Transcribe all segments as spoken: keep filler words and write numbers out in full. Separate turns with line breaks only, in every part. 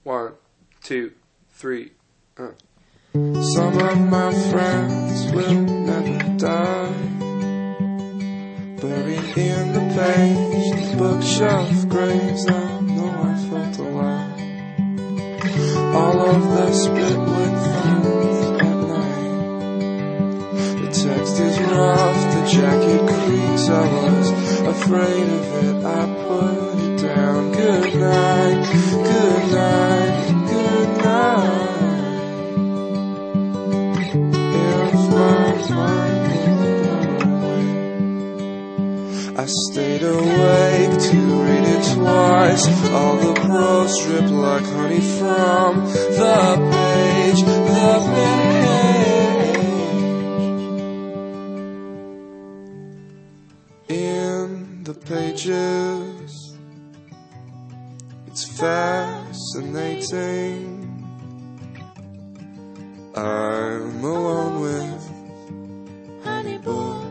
One, two, three. Uh.
Some of my friends will never die, buried in the page, the bookshelf graves. I know I felt alive. All of the spit with friends at night. The text is rough, the jacket creaks. I was afraid of it, I put it down. Good night, good night, good night. I stayed awake to read it twice. All the prose dripped like honey from the page, the page. In the pages, it's fascinating. I'm alone with honey books.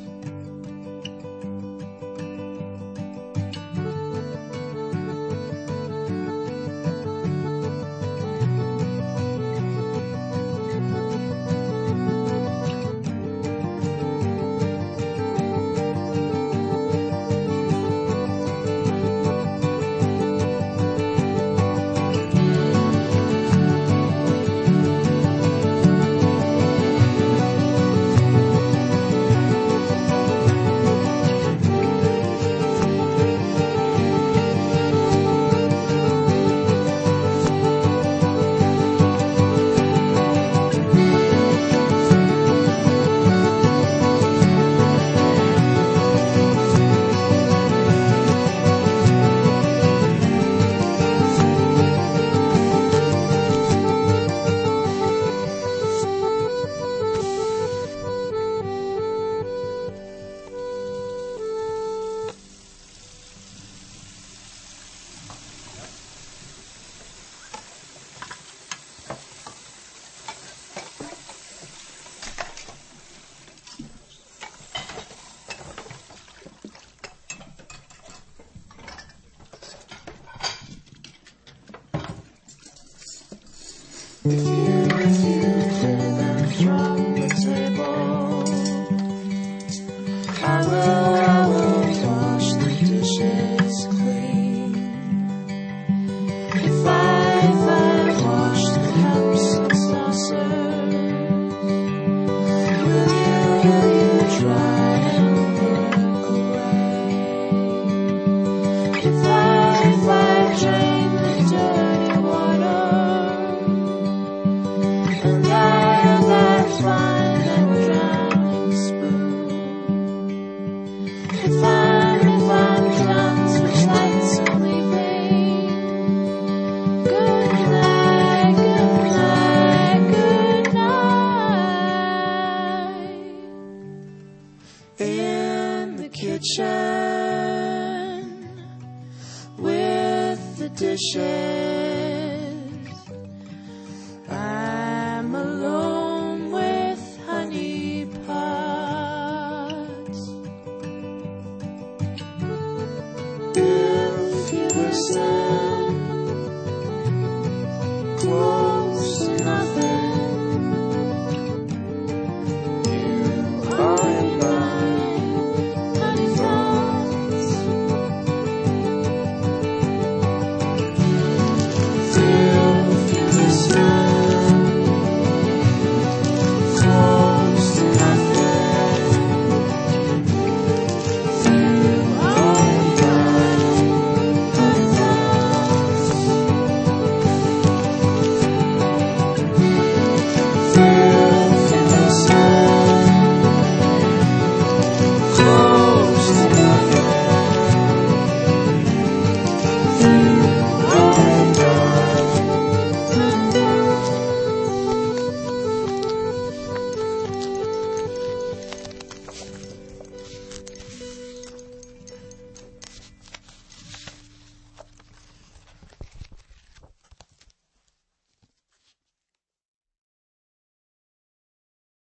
If you, if you clear them from the table, I will, I will wash the dishes clean. If I, if I wash the cups and saucers, will you, will you dry and put away? If I, if I drain the dirty water, and I, that fine and drowning spoon. If I'm, if I'm clowns which lights are leaving. Good night, good night, good night. In the kitchen with the dishes.